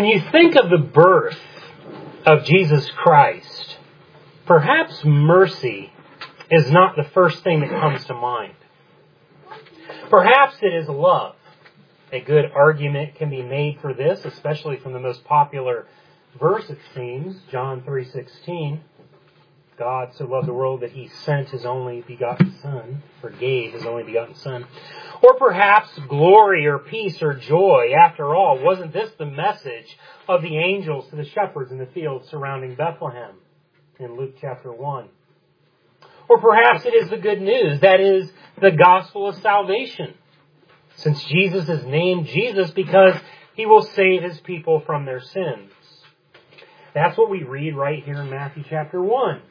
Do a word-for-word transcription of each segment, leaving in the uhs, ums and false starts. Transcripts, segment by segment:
When you think of the birth of Jesus Christ, perhaps mercy is not the first thing that comes to mind. Perhaps it is love. A good argument can be made for this, especially from the most popular verse, it seems, John three sixteen. God so loved the world that He sent His only begotten Son, or gave His only begotten Son. Or perhaps glory or peace or joy. After all, wasn't this the message of the angels to the shepherds in the fields surrounding Bethlehem in Luke chapter one? Or perhaps it is the good news, that is, the gospel of salvation, since Jesus is named Jesus because He will save His people from their sins. That's what we read right here in Matthew chapter one.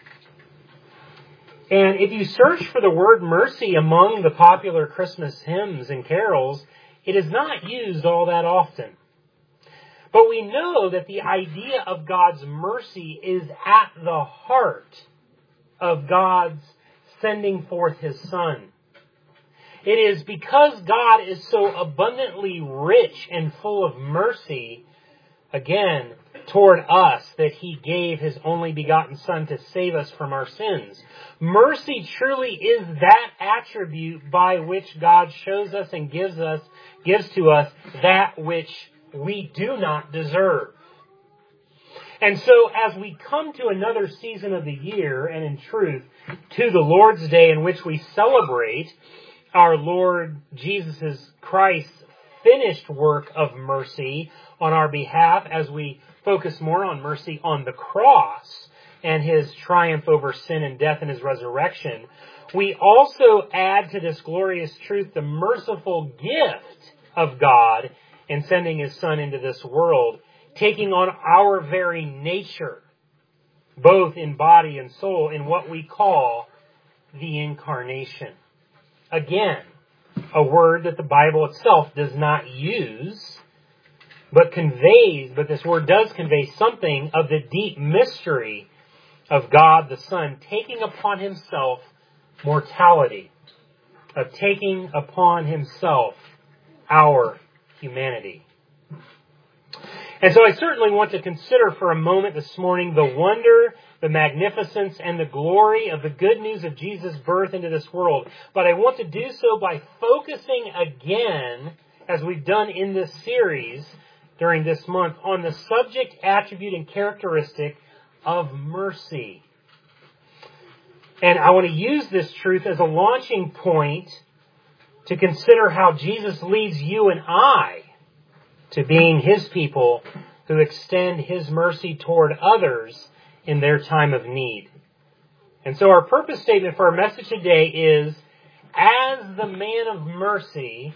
And if you search for the word mercy among the popular Christmas hymns and carols, it is not used all that often. But we know that the idea of God's mercy is at the heart of God's sending forth His Son. It is because God is so abundantly rich and full of mercy, again, toward us, that He gave His only begotten Son to save us from our sins. Mercy truly is that attribute by which God shows us and gives us, gives to us that which we do not deserve. And so as we come to another season of the year, and in truth, to the Lord's Day in which we celebrate our Lord Jesus Christ's finished work of mercy on our behalf, as we focus more on mercy on the cross and His triumph over sin and death and His resurrection, we also add to this glorious truth the merciful gift of God in sending His Son into this world, taking on our very nature, both in body and soul, in what we call the incarnation. Again, a word that the Bible itself does not use, but conveys, but this word does convey something of the deep mystery of God the Son taking upon Himself mortality, of taking upon Himself our humanity. And so I certainly want to consider for a moment this morning the wonder, the magnificence, and the glory of the good news of Jesus' birth into this world. But I want to do so by focusing again, as we've done in this series during this month, on the subject, attribute, and characteristic of mercy. And I want to use this truth as a launching point to consider how Jesus leads you and I to being His people who extend His mercy toward others in their time of need. And so our purpose statement for our message today is, as the man of mercy,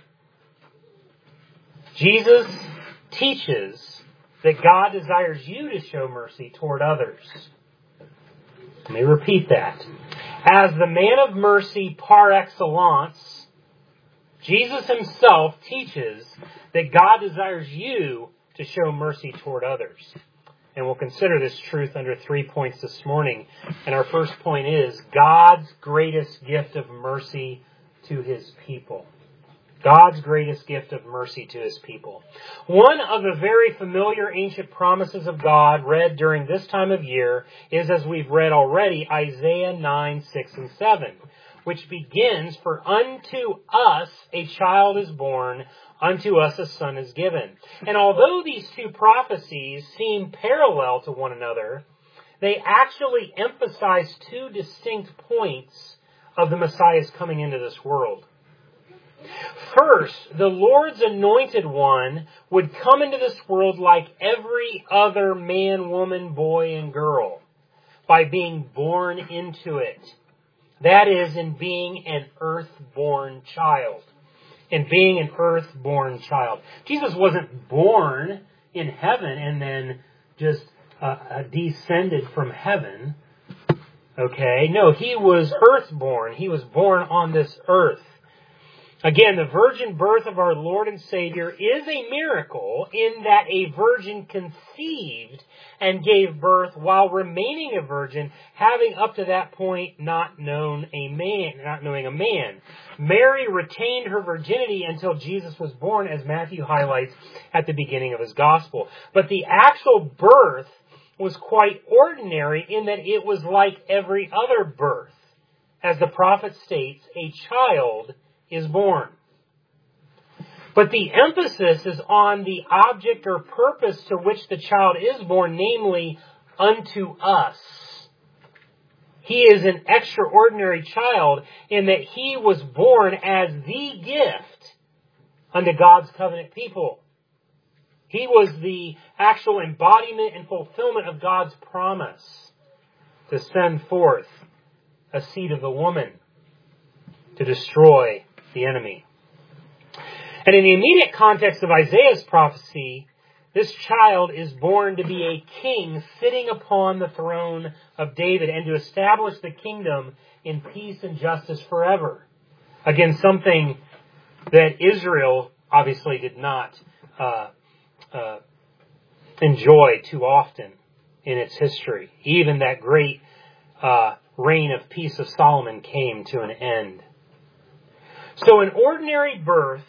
Jesus teaches that God desires you to show mercy toward others. Let me repeat that. As the man of mercy par excellence, Jesus Himself teaches that God desires you to show mercy toward others. And we'll consider this truth under three points this morning. And our first point is God's greatest gift of mercy to His people. God's greatest gift of mercy to His people. One of the very familiar ancient promises of God read during this time of year is, as we've read already, Isaiah nine, six, and seven, which begins, "For unto us a child is born, unto us a son is given." And although these two prophecies seem parallel to one another, they actually emphasize two distinct points of the Messiah's coming into this world. First, the Lord's anointed one would come into this world like every other man, woman, boy, and girl, by being born into it. That is, in being an earth-born child. In being an earth-born child. Jesus wasn't born in heaven and then just uh, descended from heaven. Okay? No, He was earth-born. He was born on this earth. Again, the virgin birth of our Lord and Savior is a miracle in that a virgin conceived and gave birth while remaining a virgin, having up to that point not known a man, not knowing a man. Mary retained her virginity until Jesus was born, as Matthew highlights at the beginning of his gospel. But the actual birth was quite ordinary in that it was like every other birth. As the prophet states, a child is born. But the emphasis is on the object or purpose to which the child is born, namely, unto us. He is an extraordinary child in that he was born as the gift unto God's covenant people. He was the actual embodiment and fulfillment of God's promise to send forth a seed of the woman to destroy the enemy. And in the immediate context of Isaiah's prophecy, this child is born to be a king sitting upon the throne of David and to establish the kingdom in peace and justice forever. Again, something that Israel obviously did not uh, uh, enjoy too often in its history. Even that great uh, reign of peace of Solomon came to an end. So an ordinary birth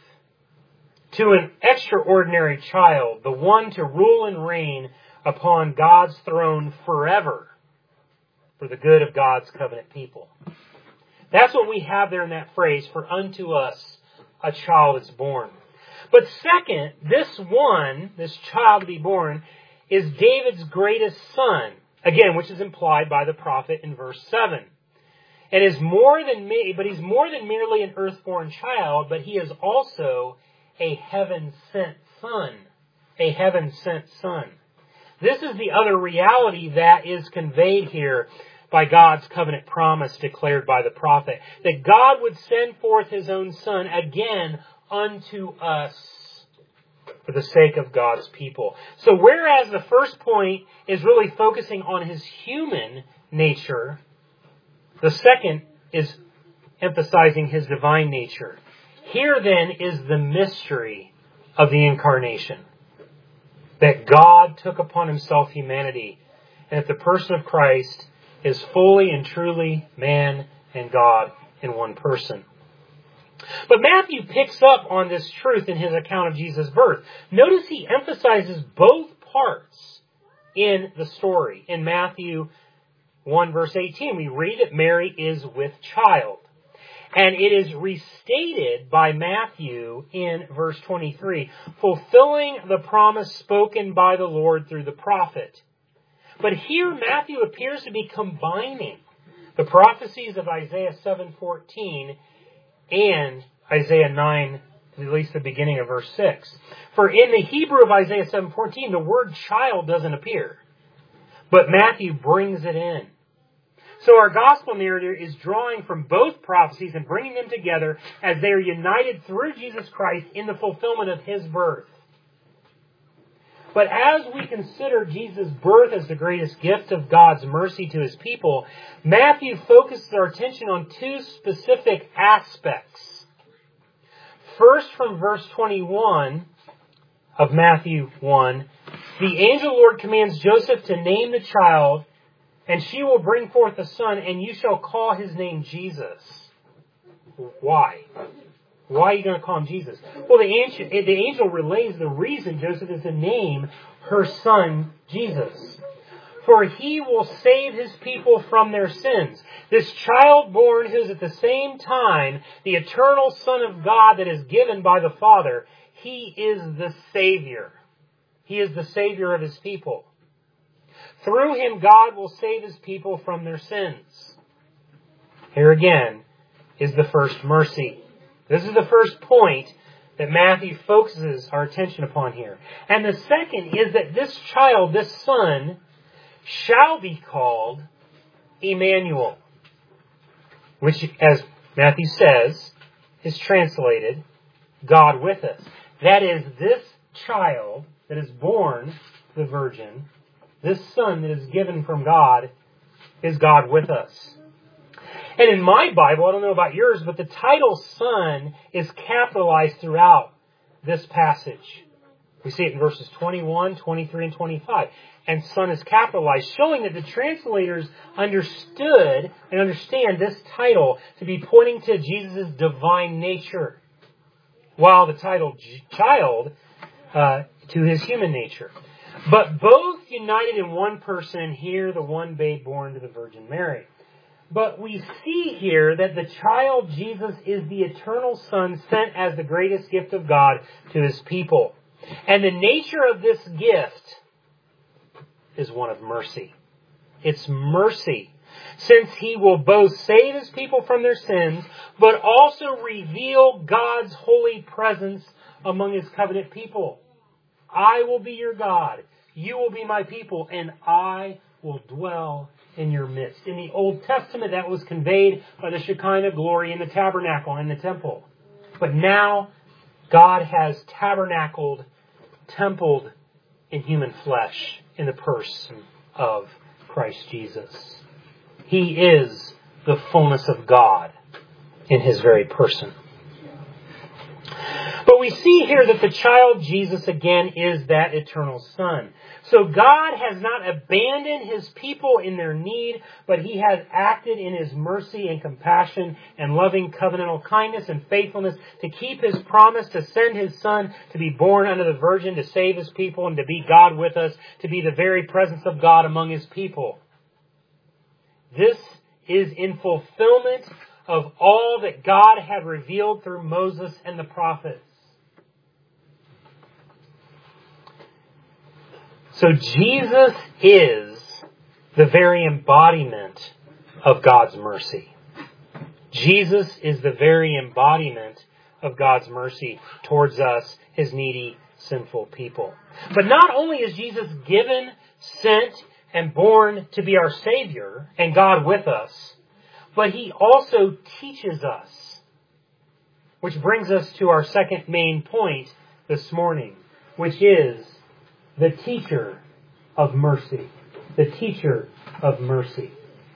to an extraordinary child, the one to rule and reign upon God's throne forever for the good of God's covenant people. That's what we have there in that phrase, for unto us a child is born. But second, this one, this child to be born, is David's greatest son, again, which is implied by the prophet in verse seven. And is more than me, but he's more than merely an earthborn child, but he is also a heaven-sent son. A heaven-sent son. This is the other reality that is conveyed here by God's covenant promise declared by the prophet. That God would send forth his own son again unto us for the sake of God's people. So whereas the first point is really focusing on his human nature, the second is emphasizing his divine nature. Here then is the mystery of the incarnation. That God took upon himself humanity, and that the person of Christ is fully and truly man and God in one person. But Matthew picks up on this truth in his account of Jesus' birth. Notice he emphasizes both parts in the story. In Matthew one verse eighteen, we read that Mary is with child. And it is restated by Matthew in verse twenty-three, fulfilling the promise spoken by the Lord through the prophet. But here Matthew appears to be combining the prophecies of Isaiah seven fourteen and Isaiah nine, at least the beginning of verse six. For in the Hebrew of Isaiah seven fourteen, the word child doesn't appear. But Matthew brings it in. So our gospel narrator is drawing from both prophecies and bringing them together as they are united through Jesus Christ in the fulfillment of his birth. But as we consider Jesus' birth as the greatest gift of God's mercy to his people, Matthew focuses our attention on two specific aspects. First, from verse twenty-one of Matthew one, the angel Lord commands Joseph to name the child, and she will bring forth a son, and you shall call his name Jesus. Why? Why are you going to call him Jesus? Well, the angel, the angel relays the reason Joseph is to name her son Jesus. For he will save his people from their sins. This child born who is at the same time the eternal Son of God that is given by the Father, he is the Savior. He is the Savior of his people. Through him, God will save his people from their sins. Here again is the first mercy. This is the first point that Matthew focuses our attention upon here. And the second is that this child, this son, shall be called Emmanuel, which, as Matthew says, is translated God with us. That is, this child that is born to the virgin, this son that is given from God, is God with us. And in my Bible, I don't know about yours, but the title Son is capitalized throughout this passage. We see it in verses twenty-one, twenty-three, and twenty-five. And Son is capitalized, showing that the translators understood and understand this title to be pointing to Jesus' divine nature, while the title Child uh, to His human nature. But both united in one person, and here the one babe born to the Virgin Mary. But we see here that the child Jesus is the eternal Son sent as the greatest gift of God to His people. And the nature of this gift is one of mercy. It's mercy, since He will both save His people from their sins, but also reveal God's holy presence among His covenant people. I will be your God, you will be my people, and I will dwell in your midst. In the Old Testament, that was conveyed by the Shekinah glory in the tabernacle and the temple. But now, God has tabernacled, templed in human flesh in the person of Christ Jesus. He is the fullness of God in His very person. But we see here that the child Jesus again is that eternal Son. So God has not abandoned His people in their need, but He has acted in His mercy and compassion and loving covenantal kindness and faithfulness to keep His promise to send His Son to be born unto the Virgin, to save His people and to be God with us, to be the very presence of God among His people. This is in fulfillment of all that God had revealed through Moses and the prophets. So Jesus is the very embodiment of God's mercy. Jesus is the very embodiment of God's mercy towards us, His needy, sinful people. But not only is Jesus given, sent, and born to be our Savior and God with us, but He also teaches us. Which brings us to our second main point this morning, which is the teacher of mercy. The teacher of mercy.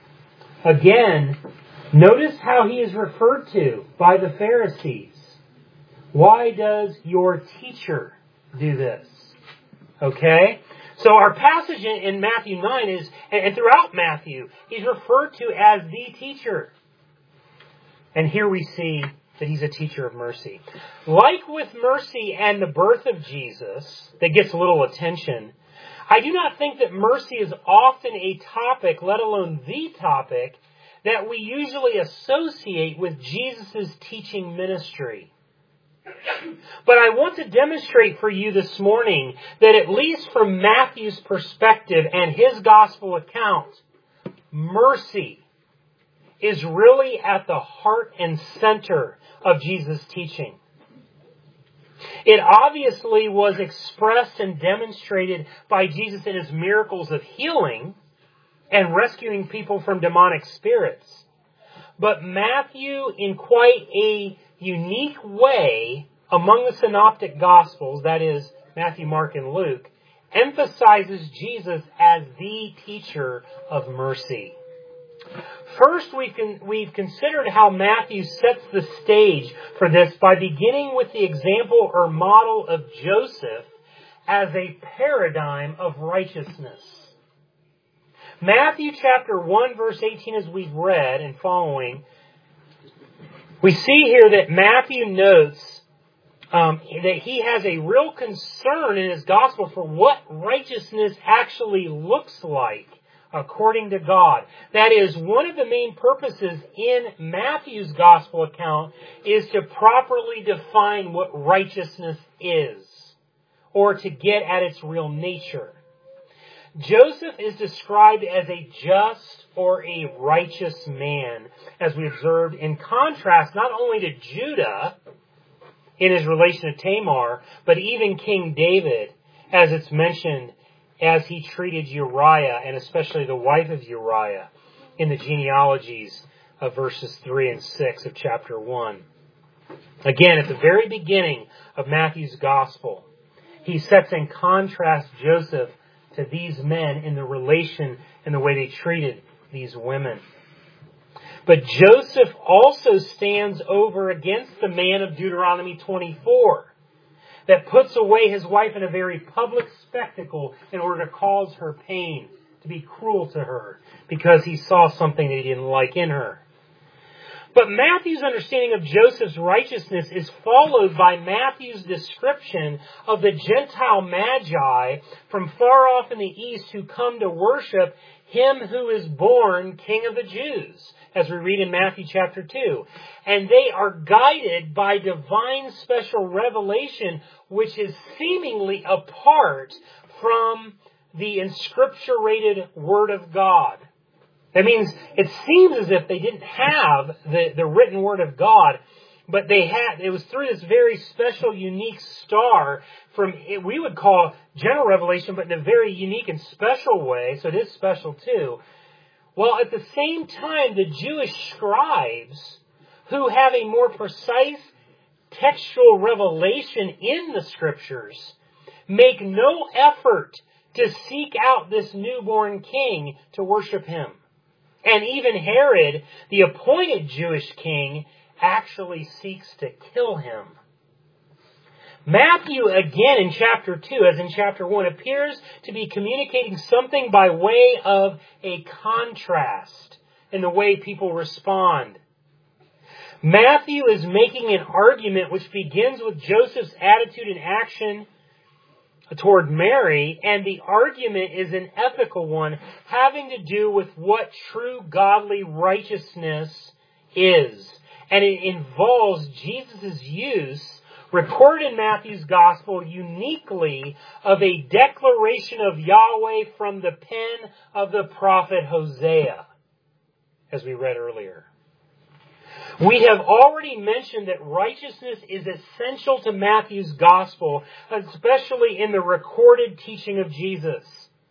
Again, notice how He is referred to by the Pharisees. Why does your teacher do this? Okay? So our passage in Matthew nine is, and throughout Matthew, He's referred to as the teacher. And here we see that He's a teacher of mercy. Like with mercy and the birth of Jesus, that gets little attention, I do not think that mercy is often a topic, let alone the topic, that we usually associate with Jesus' teaching ministry. But I want to demonstrate for you this morning that at least from Matthew's perspective and his gospel account, mercy is really at the heart and center of Jesus' teaching. It obviously was expressed and demonstrated by Jesus in His miracles of healing and rescuing people from demonic spirits. But Matthew, in quite a unique way among the synoptic gospels, that is, Matthew, Mark, and Luke, emphasizes Jesus as the teacher of mercy. First, we've, con- we've considered how Matthew sets the stage for this by beginning with the example or model of Joseph as a paradigm of righteousness. Matthew chapter one, verse eighteen, as we've read and following, we see here that Matthew notes um, that he has a real concern in his gospel for what righteousness actually looks like according to God. That is, one of the main purposes in Matthew's gospel account is to properly define what righteousness is, or to get at its real nature. Joseph is described as a just or a righteous man, as we observed, in contrast not only to Judah in his relation to Tamar, but even King David, as it's mentioned as he treated Uriah, and especially the wife of Uriah, in the genealogies of verses three and six of chapter one. Again, at the very beginning of Matthew's gospel, he sets in contrast Joseph to these men in the relation and the way they treated these women. But Joseph also stands over against the man of Deuteronomy twenty-four that puts away his wife in a very public spectacle in order to cause her pain, to be cruel to her, because he saw something that he didn't like in her. But Matthew's understanding of Joseph's righteousness is followed by Matthew's description of the Gentile magi from far off in the east who come to worship him who is born King of the Jews, as we read in Matthew chapter two. And they are guided by divine special revelation, which is seemingly apart from the inscripturated Word of God. That means it seems as if they didn't have the, the written Word of God, but they had, it was through this very special, unique star from, we would call general revelation, but in a very unique and special way, so it is special too. While at the same time, the Jewish scribes, who have a more precise textual revelation in the Scriptures, make no effort to seek out this newborn king to worship him. And even Herod, the appointed Jewish king, actually seeks to kill him. Matthew, again in chapter two, as in chapter one, appears to be communicating something by way of a contrast in the way people respond. Matthew is making an argument which begins with Joseph's attitude and action toward Mary, and the argument is an ethical one having to do with what true godly righteousness is. And it involves Jesus' use, recorded in Matthew's Gospel, uniquely of a declaration of Yahweh from the pen of the prophet Hosea, as we read earlier. We have already mentioned that righteousness is essential to Matthew's Gospel, especially in the recorded teaching of Jesus.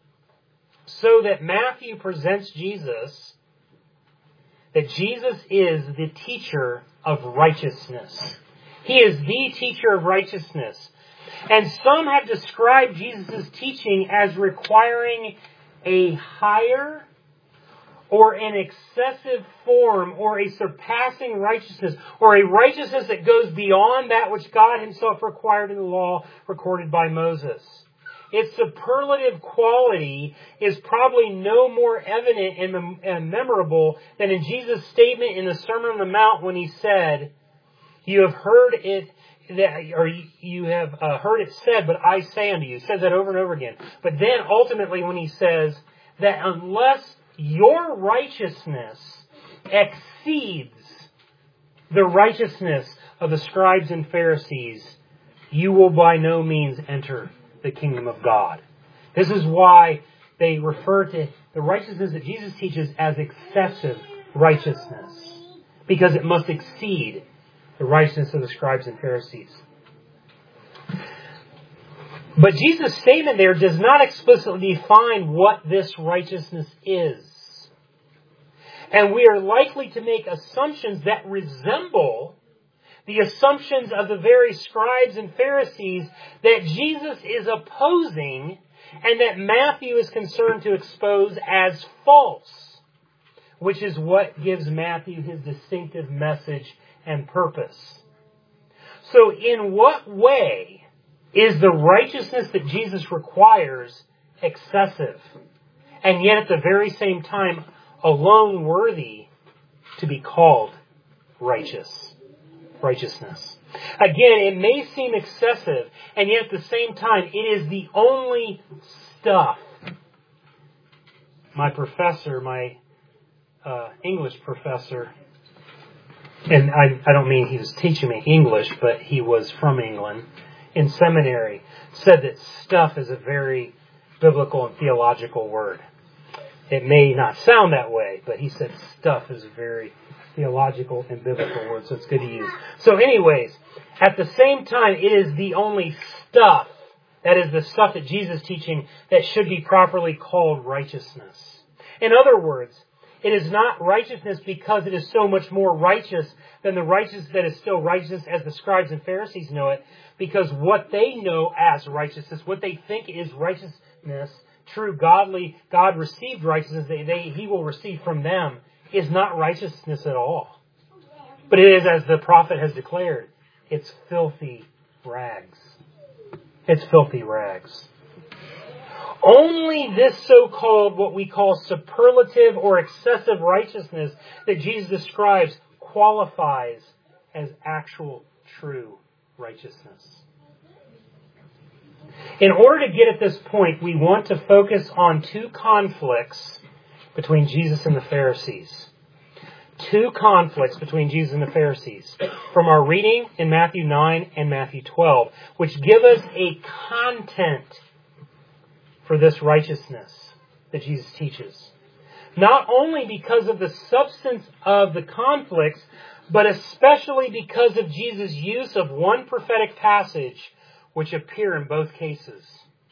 So that Matthew presents Jesus, that Jesus is the teacher of righteousness. He is the teacher of righteousness. And some have described Jesus' teaching as requiring a higher or an excessive form, or a surpassing righteousness, or a righteousness that goes beyond that which God himself required in the law recorded by Moses. Its superlative quality is probably no more evident and, mem- and memorable than in Jesus' statement in the Sermon on the Mount when he said, "You have heard it, that, or you have uh, heard it said, but I say unto you." He says that over and over again. But then ultimately when he says that unless your righteousness exceeds the righteousness of the scribes and Pharisees, you will by no means enter the kingdom of God. This is why they refer to the righteousness that Jesus teaches as excessive righteousness, because it must exceed the righteousness of the scribes and Pharisees. But Jesus' statement there does not explicitly define what this righteousness is. And we are likely to make assumptions that resemble the assumptions of the very scribes and Pharisees that Jesus is opposing and that Matthew is concerned to expose as false, which is what gives Matthew his distinctive message and purpose. So in what way is the righteousness that Jesus requires excessive, and yet at the very same time alone worthy to be called righteous? Righteousness. Again, it may seem excessive, and yet at the same time, it is the only stuff. My professor, my uh, English professor, and I, I don't mean he was teaching me English, but he was from England, in seminary, said that stuff is a very biblical and theological word. It may not sound that way, but he said stuff is a very theological and biblical word, so it's good to use. So anyways, at the same time, it is the only stuff, that is the stuff that Jesus is teaching, that should be properly called righteousness. In other words, it is not righteousness because it is so much more righteous than the righteousness that is still righteous as the scribes and Pharisees know it, because what they know as righteousness, what they think is righteousness, true godly, God-received righteousness, they, they, He will receive from them, is not righteousness at all. But it is, as the prophet has declared, it's filthy rags. It's filthy rags. Only this so-called, what we call superlative or excessive righteousness that Jesus describes qualifies as actual true righteousness. In order to get at this point, we want to focus on two conflicts between Jesus and the Pharisees. Two conflicts between Jesus and the Pharisees from our reading in Matthew nine and Matthew twelve, which give us a content for this righteousness that Jesus teaches. Not only because of the substance of the conflicts, but especially because of Jesus' use of one prophetic passage which appear in both cases.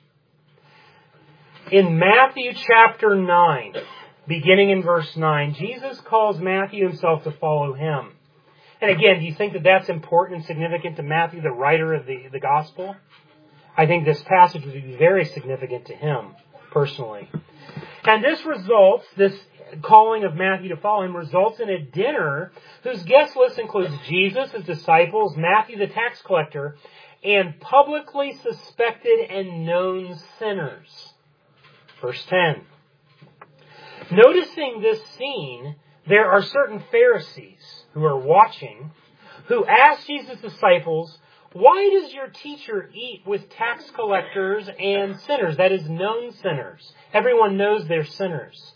In Matthew chapter nine, beginning in verse nine, Jesus calls Matthew himself to follow him. And again, do you think that that's important and significant to Matthew, the writer of the, the gospel? I think this passage would be very significant to him, personally. And this results, this calling of Matthew to follow him, results in a dinner whose guest list includes Jesus, his disciples, Matthew the tax collector, and publicly suspected and known sinners. Verse ten. Noticing this scene, there are certain Pharisees who are watching, who ask Jesus' disciples, "Why does your teacher eat with tax collectors and sinners?" That is, known sinners. Everyone knows they're sinners.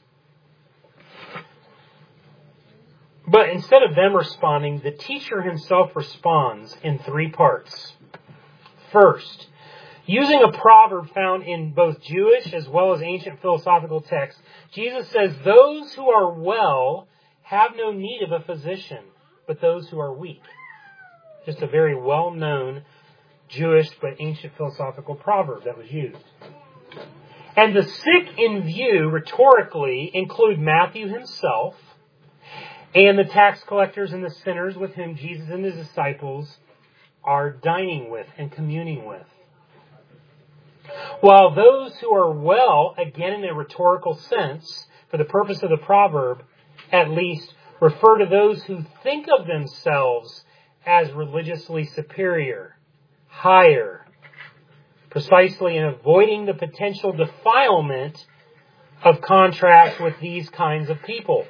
But instead of them responding, the teacher himself responds in three parts. First, using a proverb found in both Jewish as well as ancient philosophical texts, Jesus says, "Those who are well have no need of a physician, but those who are weak." Just a very well-known Jewish but ancient philosophical proverb that was used. And the sick in view, rhetorically, include Matthew himself and the tax collectors and the sinners with whom Jesus and his disciples are dining with and communing with. While those who are well, again in a rhetorical sense, for the purpose of the proverb, at least, refer to those who think of themselves as religiously superior, higher, precisely in avoiding the potential defilement of contrast with these kinds of people.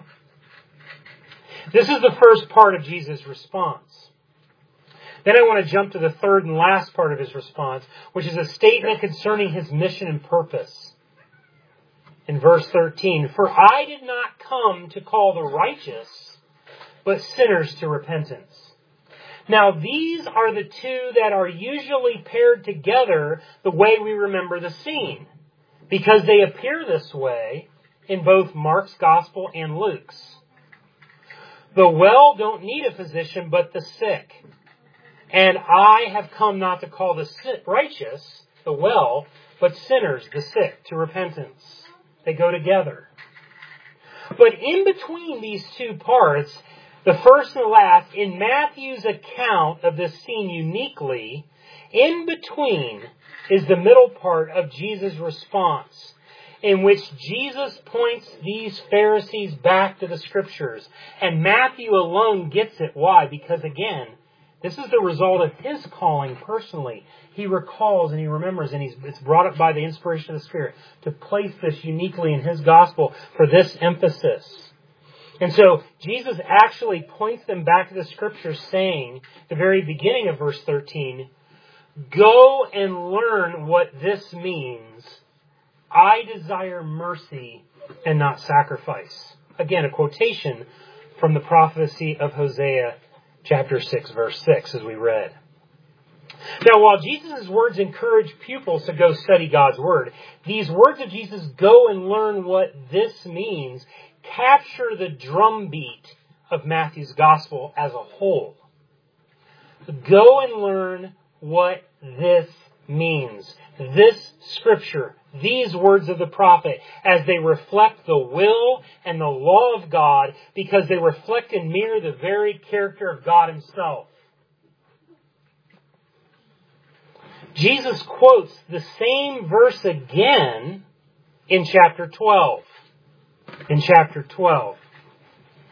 This is the first part of Jesus' response. Then I want to jump to the third and last part of his response, which is a statement concerning his mission and purpose. In verse thirteen, "For I did not come to call the righteous, but sinners to repentance." Now these are the two that are usually paired together the way we remember the scene, because they appear this way in both Mark's gospel and Luke's. The well don't need a physician, but the sick. And I have come not to call the righteous, the well, but sinners, the sick, to repentance. They go together. But in between these two parts, the first and the last, in Matthew's account of this scene uniquely, in between is the middle part of Jesus' response, in which Jesus points these Pharisees back to the Scriptures. And Matthew alone gets it. Why? Because again, this is the result of his calling personally. He recalls and he remembers, and he's, it's brought up by the inspiration of the Spirit to place this uniquely in his gospel for this emphasis. And so Jesus actually points them back to the Scriptures, saying, at the very beginning of verse thirteen, "Go and learn what this means. I desire mercy and not sacrifice." Again, a quotation from the prophecy of Hosea chapter six, verse six, as we read. Now, while Jesus' words encourage pupils to go study God's Word, these words of Jesus, "Go and learn what this means," capture the drumbeat of Matthew's Gospel as a whole. Go and learn what this means. This Scripture, these words of the prophet, as they reflect the will and the law of God, because they reflect and mirror the very character of God Himself. Jesus quotes the same verse again in chapter twelve. In chapter twelve.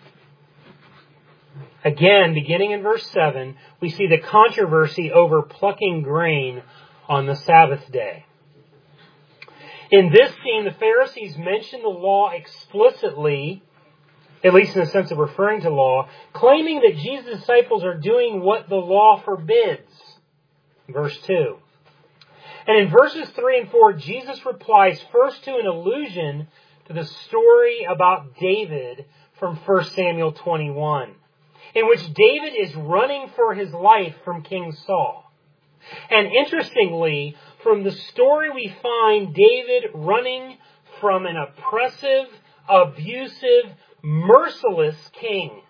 Again, beginning in verse seven, we see the controversy over plucking grain on the Sabbath day. In this scene, the Pharisees mention the law explicitly, at least in the sense of referring to law, claiming that Jesus' disciples are doing what the law forbids. Verse two. And in verses three and four, Jesus replies first to an allusion to the story about David from First Samuel twenty-one, in which David is running for his life from King Saul. And interestingly, from the story we find David running from an oppressive, abusive, merciless king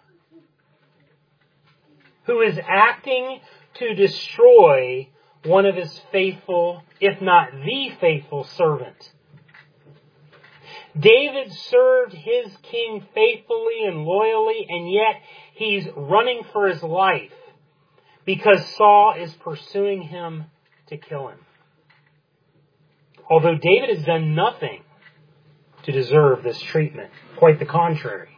who is acting to destroy one of his faithful, if not the faithful servant. David served his king faithfully and loyally, and yet he's running for his life because Saul is pursuing him to kill him. Although David has done nothing to deserve this treatment. Quite the contrary.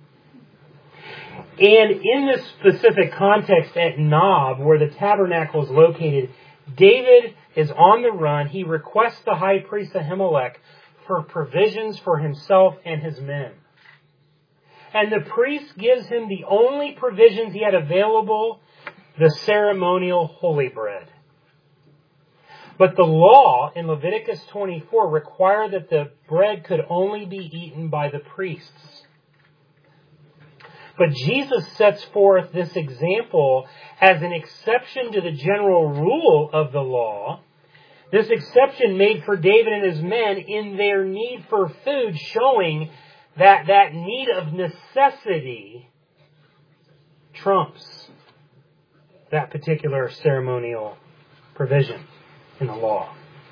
And in this specific context at Nob, where the tabernacle is located, David is on the run. He requests the high priest Ahimelech for provisions for himself and his men. And the priest gives him the only provisions he had available, the ceremonial holy bread. But the law in Leviticus twenty-four required that the bread could only be eaten by the priests. But Jesus sets forth this example as an exception to the general rule of the law. This exception made for David and his men in their need for food, showing that that need of necessity trumps that particular ceremonial provision in the law.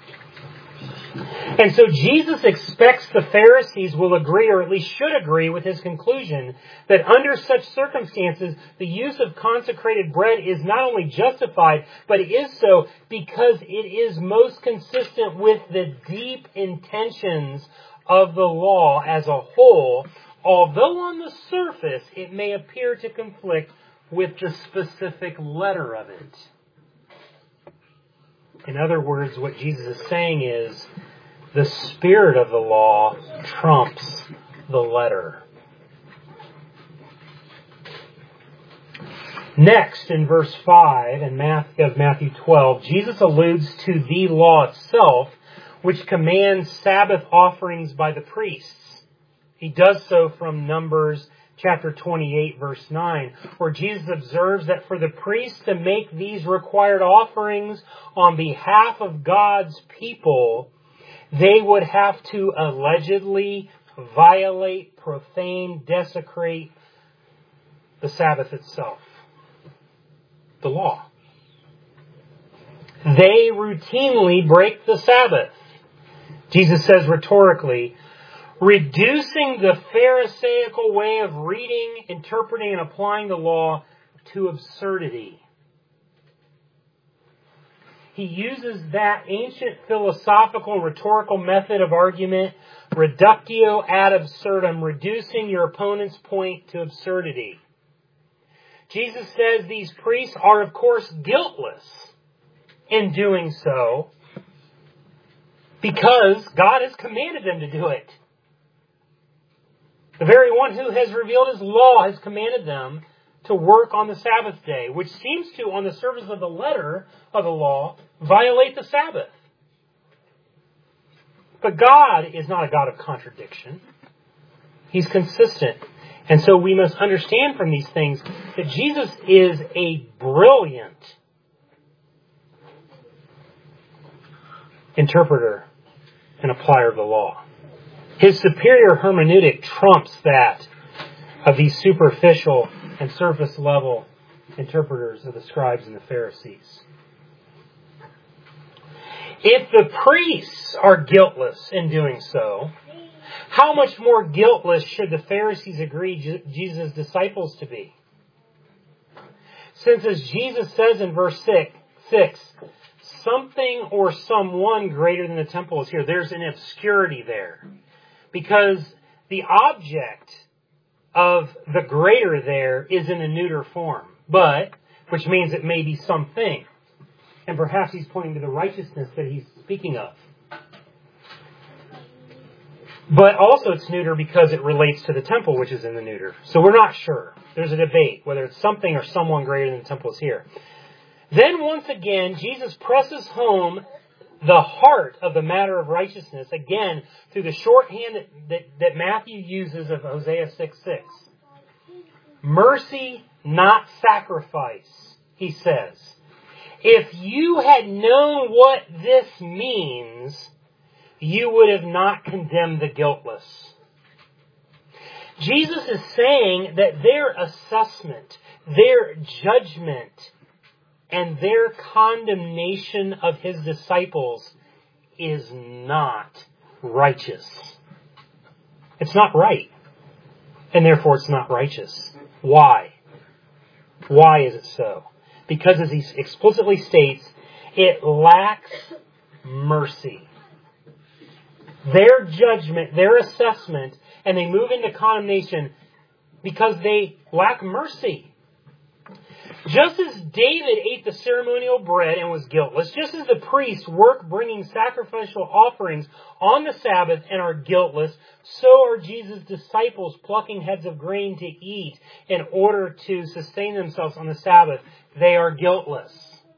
And so Jesus expects the Pharisees will agree, or at least should agree, with his conclusion that under such circumstances, the use of consecrated bread is not only justified, but it is so because it is most consistent with the deep intentions of the law as a whole, although on the surface it may appear to conflict with the specific letter of it. In other words, what Jesus is saying is, the spirit of the law trumps the letter. Next, in verse five of Matthew twelve, Jesus alludes to the law itself, which commands Sabbath offerings by the priests. He does so from Numbers chapter twenty-eight, verse nine, where Jesus observes that for the priests to make these required offerings on behalf of God's people, they would have to allegedly violate, profane, desecrate the Sabbath itself, the law. They routinely break the Sabbath. Jesus says rhetorically, reducing the Pharisaical way of reading, interpreting, and applying the law to absurdity. He uses that ancient philosophical and rhetorical method of argument, reductio ad absurdum, reducing your opponent's point to absurdity. Jesus says these priests are, of course, guiltless in doing so because God has commanded them to do it. The very one who has revealed his law has commanded them to work on the Sabbath day, which seems to, on the surface of the letter of the law, violate the Sabbath. But God is not a God of contradiction. He's consistent. And so we must understand from these things that Jesus is a brilliant interpreter and applier of the law. His superior hermeneutic trumps that of these superficial and surface level interpreters of the scribes and the Pharisees. If the priests are guiltless in doing so, how much more guiltless should the Pharisees agree Jesus' disciples to be? Since, as Jesus says in verse six, six, something or someone greater than the temple is here. There's an obscurity there. Because the object of the greater there is in a neuter form, but, which means it may be something. And perhaps he's pointing to the righteousness that he's speaking of. But also it's neuter because it relates to the temple, which is in the neuter. So we're not sure. There's a debate whether it's something or someone greater than the temple is here. Then once again, Jesus presses home the heart of the matter of righteousness, again, through the shorthand that, that, that Matthew uses of Hosea six six. Mercy, not sacrifice, he says. If you had known what this means, you would have not condemned the guiltless. Jesus is saying that their assessment, their judgment, and their condemnation of his disciples is not righteous. It's not right. And therefore it's not righteous. Why? Why is it so? Because as he explicitly states, it lacks mercy. Their judgment, their assessment, and they move into condemnation because they lack mercy. Just as David ate the ceremonial bread and was guiltless, just as the priests work bringing sacrificial offerings on the Sabbath and are guiltless, so are Jesus' disciples plucking heads of grain to eat in order to sustain themselves on the Sabbath. They are guiltless.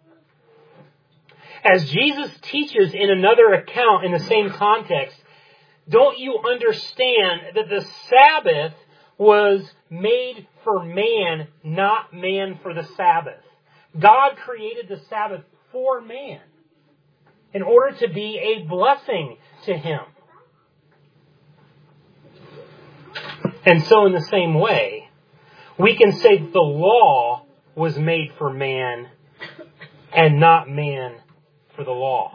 As Jesus teaches in another account in the same context, don't you understand that the Sabbath was made for man, not man for the Sabbath? God created the Sabbath for man in order to be a blessing to him. And so in the same way, we can say that the law was made for man and not man for the law.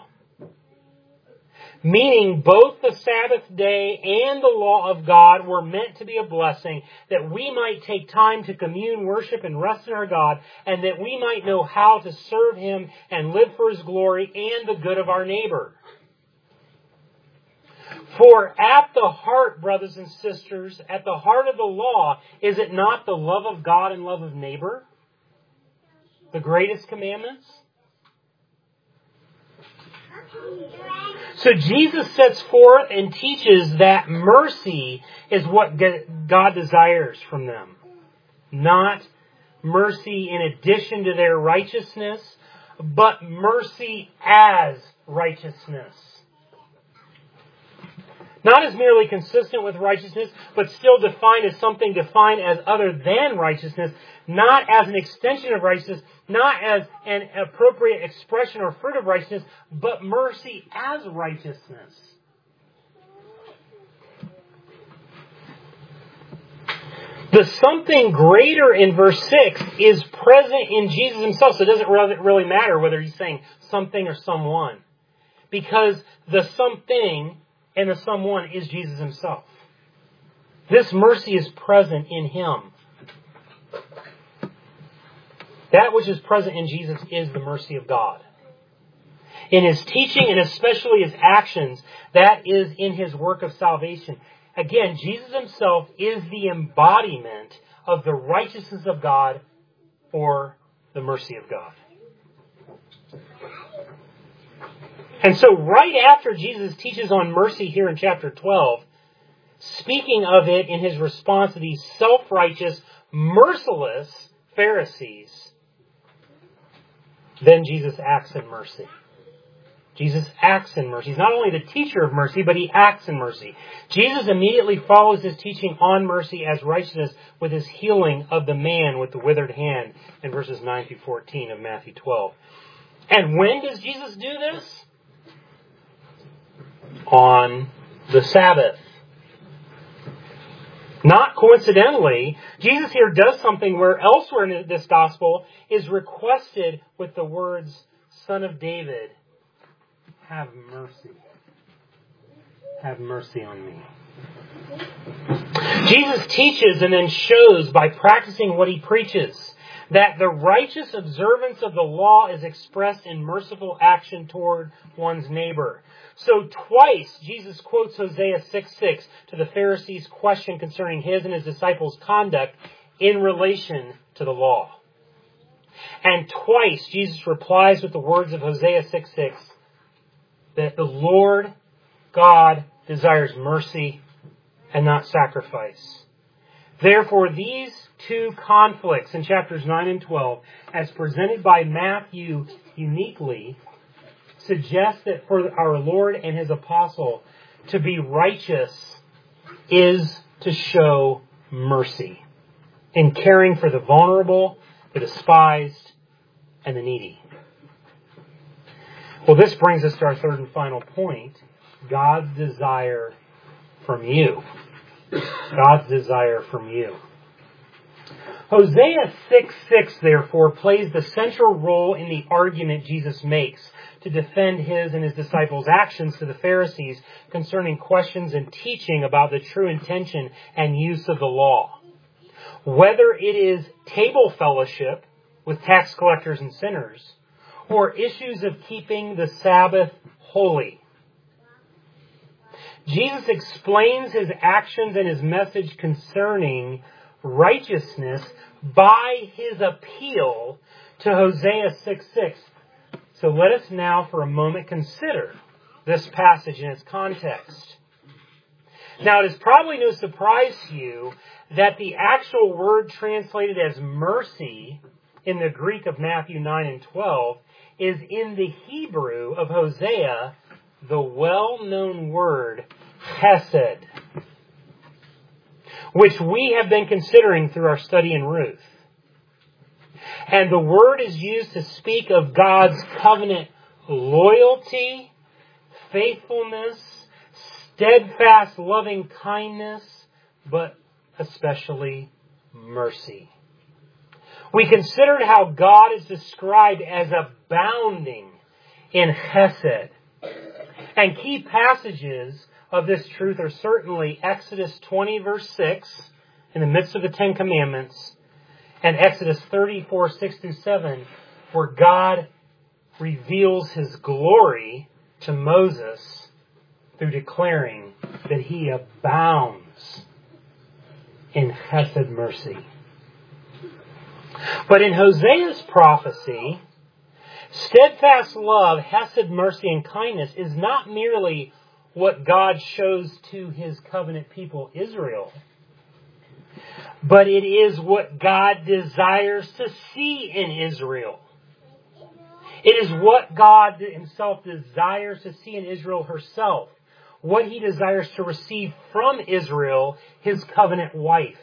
Meaning both the Sabbath day and the law of God were meant to be a blessing, that we might take time to commune, worship, and rest in our God, and that we might know how to serve him and live for his glory and the good of our neighbor. For at the heart, brothers and sisters, at the heart of the law, is it not the love of God and love of neighbor? The greatest commandments? So Jesus sets forth and teaches that mercy is what God desires from them. Not mercy in addition to their righteousness, but mercy as righteousness. Not as merely consistent with righteousness, but still defined as something defined as other than righteousness. Not as an extension of righteousness, not as an appropriate expression or fruit of righteousness, but mercy as righteousness. The something greater in verse six is present in Jesus himself. So it doesn't really matter whether he's saying something or someone. Because the something and the someone is Jesus himself. This mercy is present in him. That which is present in Jesus is the mercy of God. In his teaching and especially his actions, that is in his work of salvation. Again, Jesus himself is the embodiment of the righteousness of God or the mercy of God. And so right after Jesus teaches on mercy here in chapter twelve, speaking of it in his response to these self-righteous, merciless Pharisees, then Jesus acts in mercy. Jesus acts in mercy. He's not only the teacher of mercy, but he acts in mercy. Jesus immediately follows his teaching on mercy as righteousness with his healing of the man with the withered hand in verses nine through fourteen of Matthew twelve. And when does Jesus do this? On the Sabbath. Not coincidentally, Jesus here does something where elsewhere in this gospel is requested with the words, Son of David, have mercy. Have mercy on me. Jesus teaches and then shows by practicing what he preaches that the righteous observance of the law is expressed in merciful action toward one's neighbor. So twice Jesus quotes Hosea six six to the Pharisees' question concerning his and his disciples' conduct in relation to the law. And twice Jesus replies with the words of Hosea six six that the Lord God desires mercy and not sacrifice. Therefore, these two conflicts in chapters nine and twelve, as presented by Matthew uniquely, suggest that for our Lord and His apostle, to be righteous is to show mercy in caring for the vulnerable, the despised, and the needy. Well, this brings us to our third and final point, God's desire from you. God's desire from you. Hosea six six, therefore, plays the central role in the argument Jesus makes to defend his and his disciples' actions to the Pharisees concerning questions and teaching about the true intention and use of the law. Whether it is table fellowship with tax collectors and sinners, or issues of keeping the Sabbath holy. Jesus explains his actions and his message concerning righteousness by his appeal to Hosea six six. So let us now for a moment consider this passage in its context. Now, it is probably no surprise to you that the actual word translated as mercy in the Greek of Matthew nine and twelve is in the Hebrew of Hosea the well-known word chesed, which we have been considering through our study in Ruth. And the word is used to speak of God's covenant loyalty, faithfulness, steadfast loving kindness, but especially mercy. We considered how God is described as abounding in chesed. And key passages of this truth are certainly Exodus twenty verse six, in the midst of the Ten Commandments, and Exodus thirty-four, six through seven, where God reveals His glory to Moses through declaring that He abounds in chesed mercy. But in Hosea's prophecy, steadfast love, hesed mercy, and kindness is not merely what God shows to His covenant people Israel, but it is what God desires to see in Israel. It is what God Himself desires to see in Israel herself, what He desires to receive from Israel, His covenant wife.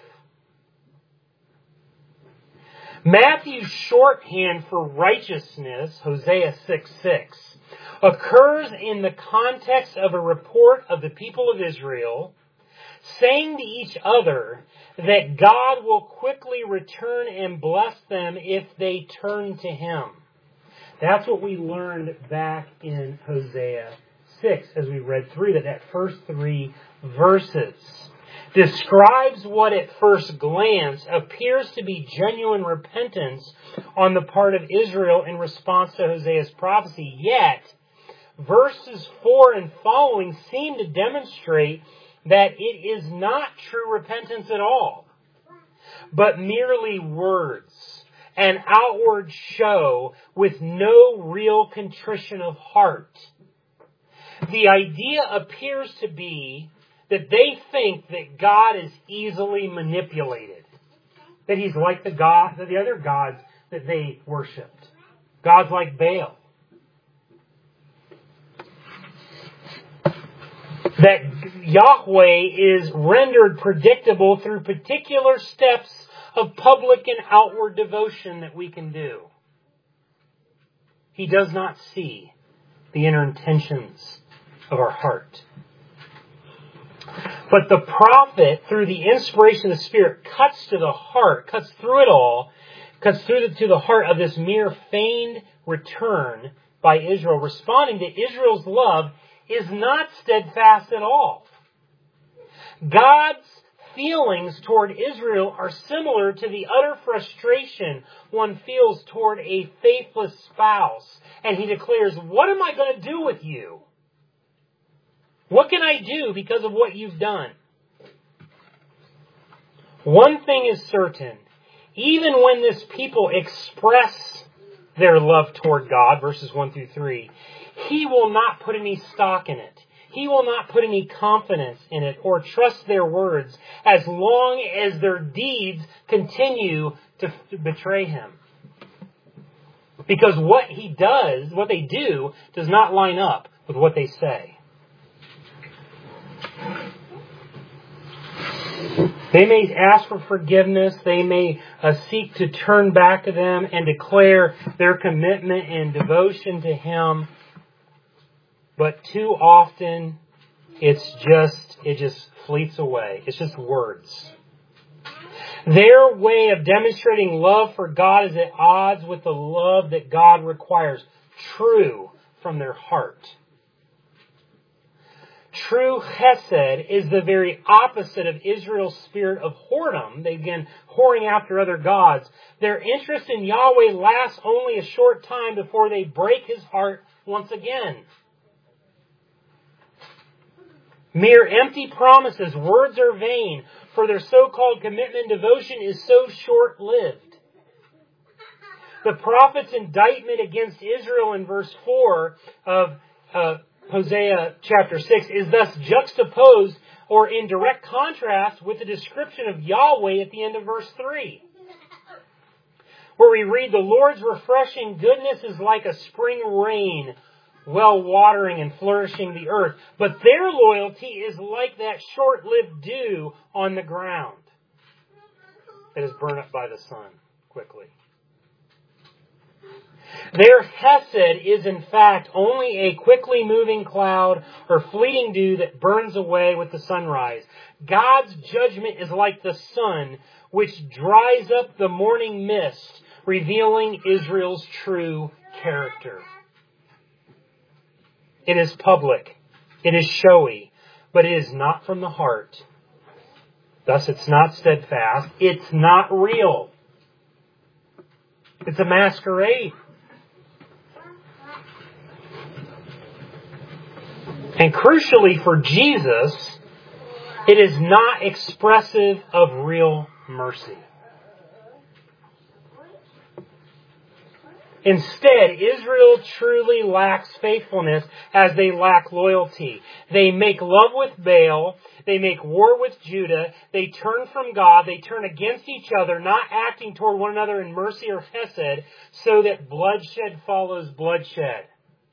Matthew's shorthand for righteousness, Hosea six six, occurs in the context of a report of the people of Israel saying to each other that God will quickly return and bless them if they turn to Him. That's what we learned back in Hosea six as we read through that, that first three verses. Describes what at first glance appears to be genuine repentance on the part of Israel in response to Hosea's prophecy. Yet, verses four and following seem to demonstrate that it is not true repentance at all, but merely words, an outward show with no real contrition of heart. The idea appears to be that they think that God is easily manipulated. That He's like the God, the other gods that they worshipped. Gods like Baal. That Yahweh is rendered predictable through particular steps of public and outward devotion that we can do. He does not see the inner intentions of our heart. But the prophet, through the inspiration of the Spirit, cuts to the heart, cuts through it all, cuts through the, to the heart of this mere feigned return by Israel, responding to Israel's love is not steadfast at all. God's feelings toward Israel are similar to the utter frustration one feels toward a faithless spouse. And he declares, what am I going to do with you? What can I do because of what you've done? One thing is certain. Even when this people express their love toward God, verses one through three, He will not put any stock in it. He will not put any confidence in it or trust their words as long as their deeds continue to betray Him. Because what He does, what they do, does not line up with what they say. They may ask for forgiveness. They may uh, seek to turn back to them and declare their commitment and devotion to Him. But too often, it's just, it just fleets away. It's just words. Their way of demonstrating love for God is at odds with the love that God requires, true from their heart. True chesed is the very opposite of Israel's spirit of whoredom. They begin whoring after other gods. Their interest in Yahweh lasts only a short time before they break His heart once again. Mere empty promises, words are vain, for their so-called commitment and devotion is so short-lived. The prophet's indictment against Israel in verse four of uh, Hosea chapter six is thus juxtaposed or in direct contrast with the description of Yahweh at the end of verse three. Where we read, the Lord's refreshing goodness is like a spring rain, well watering and flourishing the earth. But their loyalty is like that short-lived dew on the ground that is burned up by the sun quickly. Their chesed is in fact only a quickly moving cloud or fleeting dew that burns away with the sunrise. God's judgment is like the sun, which dries up the morning mist, revealing Israel's true character. It is public. It is showy. But it is not from the heart. Thus, it's not steadfast. It's not real. It's a masquerade. And crucially for Jesus, it is not expressive of real mercy. Instead, Israel truly lacks faithfulness as they lack loyalty. They make love with Baal. They make war with Judah. They turn from God. They turn against each other, not acting toward one another in mercy or chesed, so that bloodshed follows bloodshed.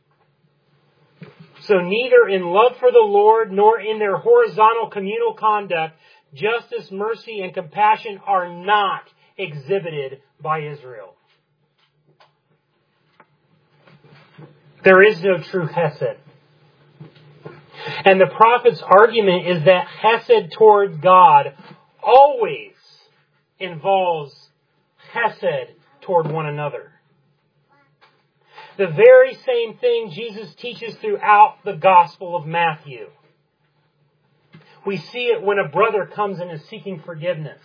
So neither in love for the Lord nor in their horizontal communal conduct, justice, mercy, and compassion are not exhibited by Israel. There is no true chesed. And the prophet's argument is that chesed toward God always involves chesed toward one another. The very same thing Jesus teaches throughout the Gospel of Matthew. We see it when a brother comes and is seeking forgiveness.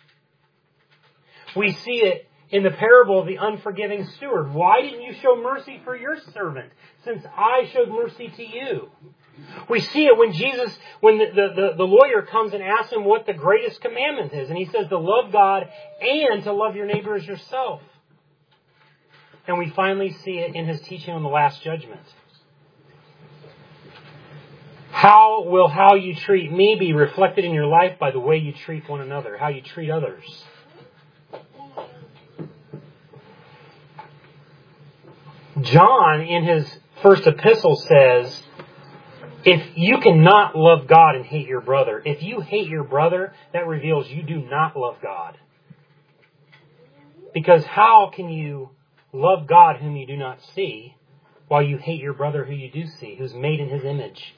We see it in the parable of the unforgiving steward. Why didn't you show mercy for your servant, since I showed mercy to you? We see it when Jesus, when the, the, the, the lawyer comes and asks him what the greatest commandment is. And he says to love God and to love your neighbor as yourself. And we finally see it in his teaching on the Last Judgment. How will how you treat me be reflected in your life by the way you treat one another, how you treat others? John, in his first epistle, says, if you cannot love God and hate your brother, if you hate your brother, that reveals you do not love God. Because how can you love God whom you do not see, while you hate your brother who you do see, who's made in His image?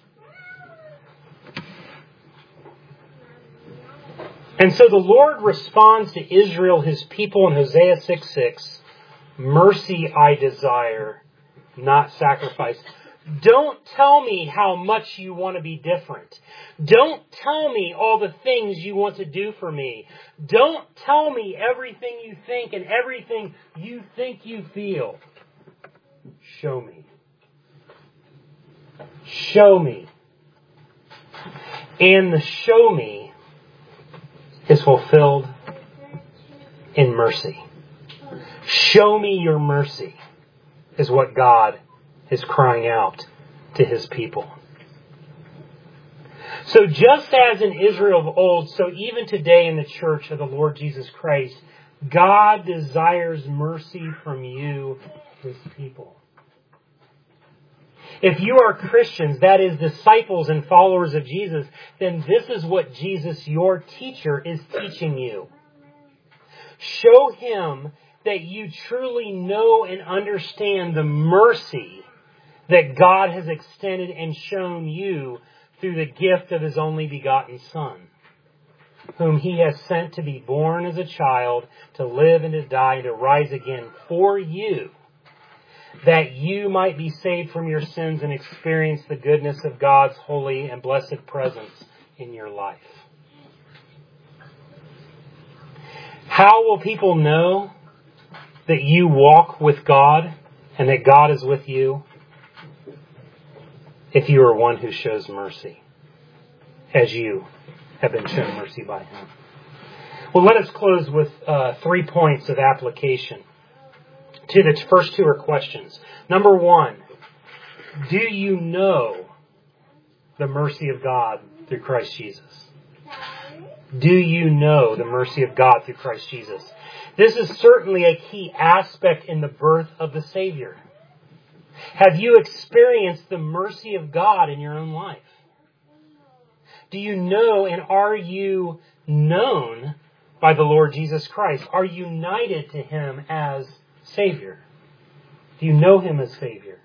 And so the Lord responds to Israel, His people, in Hosea six six, mercy I desire, not sacrifice. Don't tell me how much you want to be different. Don't tell me all the things you want to do for me. Don't tell me everything you think and everything you think you feel. Show me. Show me. And the show me is fulfilled in mercy. Show me your mercy is what God is crying out to His people. So just as in Israel of old, so even today in the church of the Lord Jesus Christ, God desires mercy from you, His people. If you are Christians, that is, disciples and followers of Jesus, then this is what Jesus, your teacher, is teaching you. Show Him that you truly know and understand the mercy that God has extended and shown you through the gift of His only begotten Son, whom He has sent to be born as a child, to live and to die and to rise again for you, that you might be saved from your sins and experience the goodness of God's holy and blessed presence in your life. How will people know that you walk with God and that God is with you? If you are one who shows mercy, as you have been shown mercy by Him. Well, let us close with uh, three points of application. To the first two are questions. Number one, do you know the mercy of God through Christ Jesus? Do you know the mercy of God through Christ Jesus? This is certainly a key aspect in the birth of the Savior. Have you experienced the mercy of God in your own life? Do you know and are you known by the Lord Jesus Christ? Are you united to Him as Savior? Do you know Him as Savior?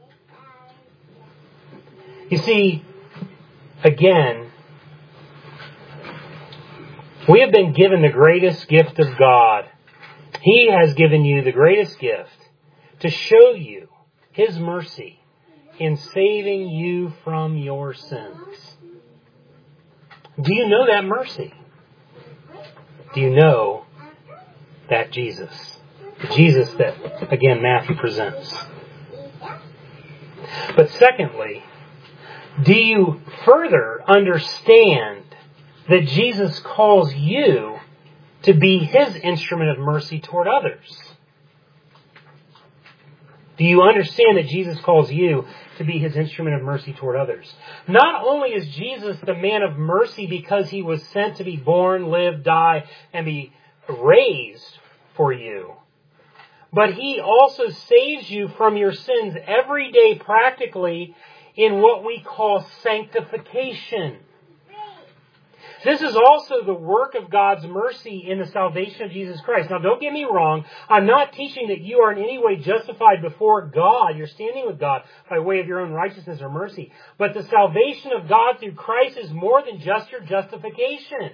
You see, again, we have been given the greatest gift of God. He has given you the greatest gift to show you His mercy in saving you from your sins. Do you know that mercy? Do you know that Jesus? The Jesus that, again, Matthew presents. But secondly, do you further understand that Jesus calls you to be His instrument of mercy toward others? Do you understand that Jesus calls you to be His instrument of mercy toward others? Not only is Jesus the man of mercy because He was sent to be born, live, die, and be raised for you, but He also saves you from your sins every day practically in what we call sanctification. This is also the work of God's mercy in the salvation of Jesus Christ. Now, don't get me wrong. I'm not teaching that you are in any way justified before God. You're standing with God by way of your own righteousness or mercy. But the salvation of God through Christ is more than just your justification.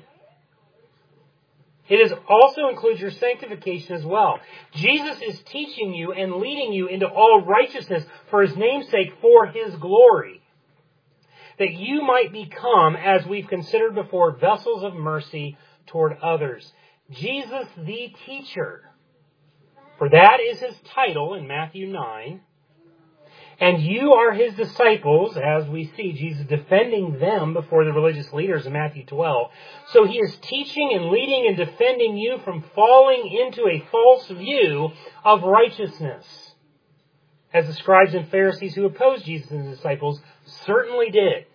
It is also includes your sanctification as well. Jesus is teaching you and leading you into all righteousness for His name's sake, for His glory, that you might become, as we've considered before, vessels of mercy toward others. Jesus the teacher, for that is His title in Matthew nine, and you are His disciples, as we see Jesus defending them before the religious leaders in Matthew twelve. So He is teaching and leading and defending you from falling into a false view of righteousness, as the scribes and Pharisees who opposed Jesus and His disciples certainly did.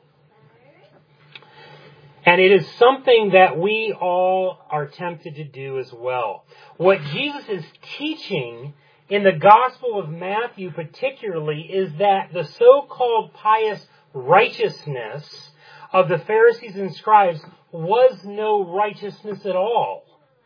And it is something that we all are tempted to do as well. What Jesus is teaching in the Gospel of Matthew particularly is that the so-called pious righteousness of the Pharisees and scribes was no righteousness at all.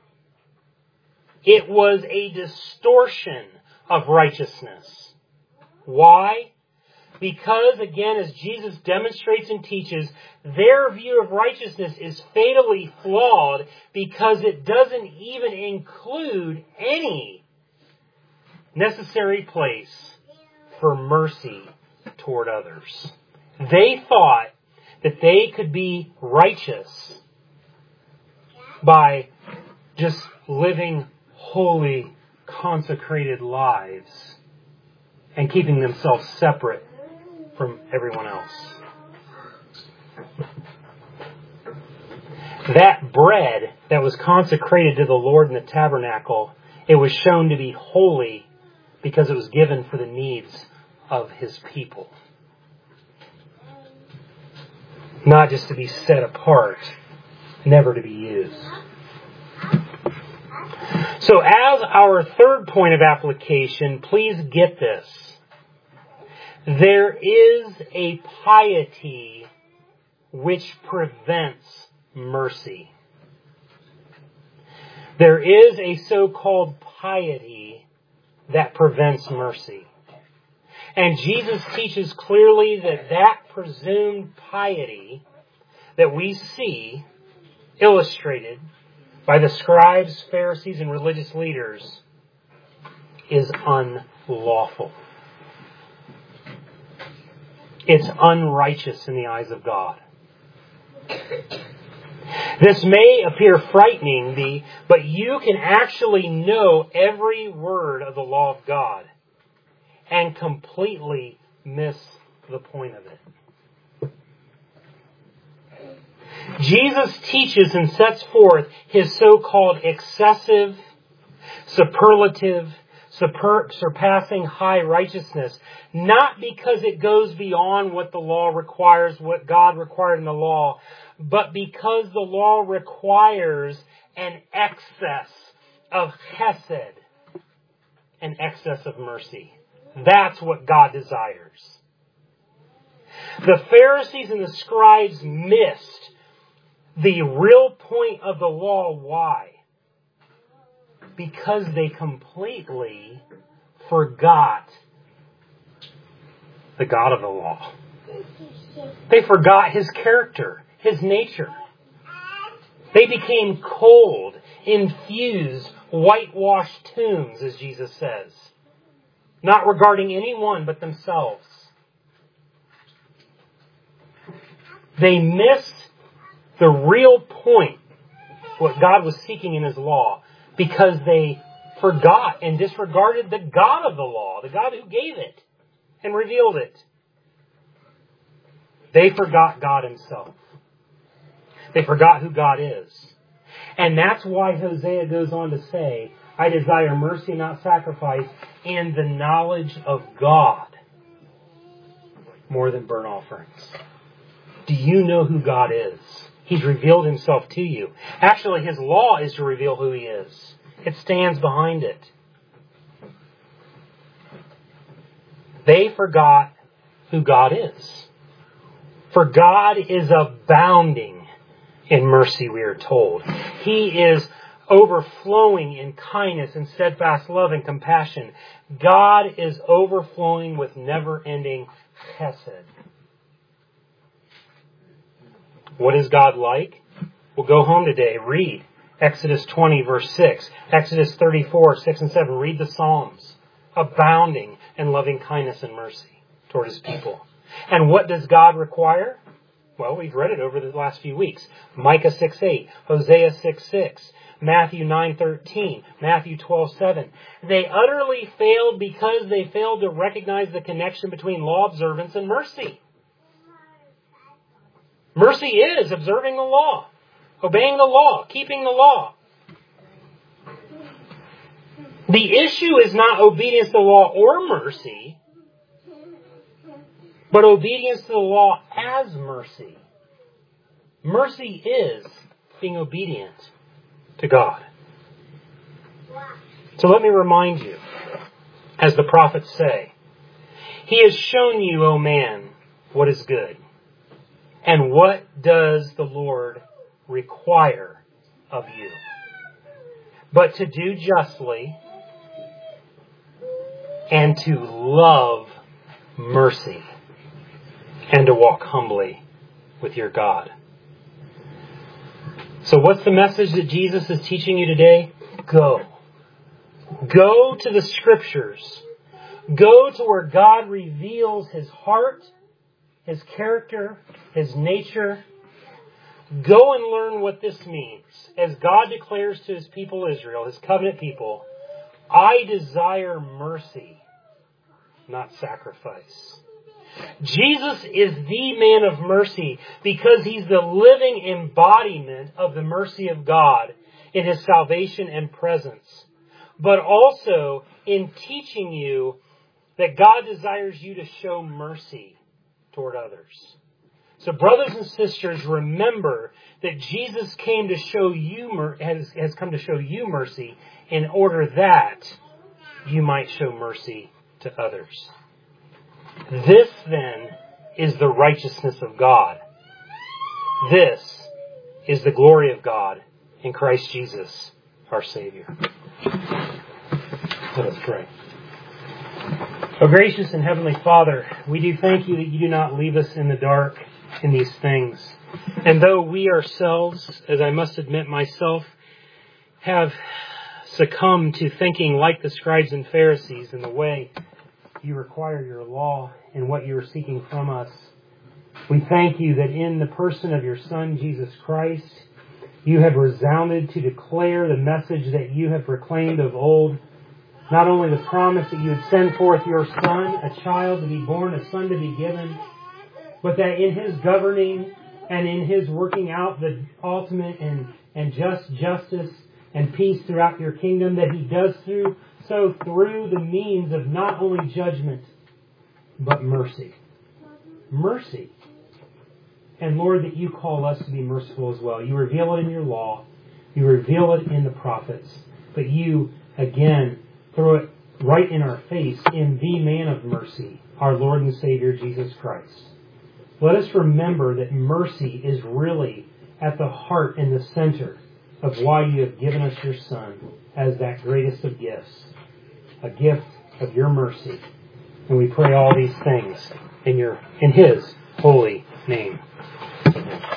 It was a distortion of righteousness. Why? Because, again, as Jesus demonstrates and teaches, their view of righteousness is fatally flawed because it doesn't even include any necessary place for mercy toward others. They thought that they could be righteous by just living holy, consecrated lives and keeping themselves separate from everyone else. That bread that was consecrated to the Lord in the tabernacle, it was shown to be holy because it was given for the needs of His people. Not just to be set apart, never to be used. So as our third point of application, please get this. There is a piety which prevents mercy. There is a so-called piety that prevents mercy. And Jesus teaches clearly that that presumed piety that we see illustrated by the scribes, Pharisees, and religious leaders is unlawful. It's unrighteous in the eyes of God. This may appear frightening thee, but you can actually know every word of the law of God and completely miss the point of it. Jesus teaches and sets forth His so-called excessive, superlative, super, surpassing high righteousness, not because it goes beyond what the law requires, what God required in the law, but because the law requires an excess of chesed, an excess of mercy. That's what God desires. The Pharisees and the scribes missed the real point of the law. Why? Because they completely forgot the God of the law. They forgot His character, His nature. They became cold, infused, whitewashed tombs, as Jesus says, not regarding anyone but themselves. They missed the real point, what God was seeking in His law, because they forgot and disregarded the God of the law, the God who gave it and revealed it. They forgot God Himself. They forgot who God is. And that's why Hosea goes on to say, I desire mercy, not sacrifice, and the knowledge of God more than burnt offerings. Do you know who God is? He's revealed Himself to you. Actually, His law is to reveal who He is. It stands behind it. They forgot who God is. For God is abounding in mercy, we are told. He is overflowing in kindness and steadfast love and compassion. God is overflowing with never-ending chesed. What is God like? Well, go home today. Read Exodus twenty, verse six. Exodus thirty-four, six and seven. Read the Psalms. Abounding in loving kindness and mercy toward His people. And what does God require? Well, we've read it over the last few weeks. Micah six eight, Hosea six six, Matthew nine thirteen, Matthew twelve seven. They utterly failed because they failed to recognize the connection between law observance and mercy. Mercy is observing the law, obeying the law, keeping the law. The issue is not obedience to the law or mercy, but obedience to the law as mercy. Mercy is being obedient to God. So let me remind you, as the prophets say, He has shown you, O man, what is good. And what does the Lord require of you? But to do justly and to love mercy and to walk humbly with your God. So what's the message that Jesus is teaching you today? Go. Go to the Scriptures. Go to where God reveals His heart, His character, His nature. Go and learn what this means. As God declares to His people Israel, His covenant people, I desire mercy, not sacrifice. Jesus is the man of mercy because He's the living embodiment of the mercy of God in His salvation and presence, but also in teaching you that God desires you to show mercy toward others. So brothers and sisters, remember that Jesus came to show you, has, has come to show you mercy in order that you might show mercy to others. This, then, is the righteousness of God. This is the glory of God in Christ Jesus, our Savior. Let us pray. O gracious and heavenly Father, we do thank You that You do not leave us in the dark in these things. And though we ourselves, as I must admit myself, have succumbed to thinking like the scribes and Pharisees in the way You require Your law and what You are seeking from us, we thank You that in the person of Your Son, Jesus Christ, You have resounded to declare the message that You have proclaimed of old. Not only the promise that You would send forth Your Son, a child to be born, a son to be given, but that in His governing and in His working out the ultimate and, and just justice and peace throughout Your kingdom, that He does through so through the means of not only judgment, but mercy. Mercy. And Lord, that You call us to be merciful as well. You reveal it in Your law. You reveal it in the prophets. But You, again, throw it right in our face in the man of mercy, our Lord and Savior, Jesus Christ. Let us remember that mercy is really at the heart and the center of why You have given us Your Son as that greatest of gifts, a gift of Your mercy. And we pray all these things in your in His holy name. Amen.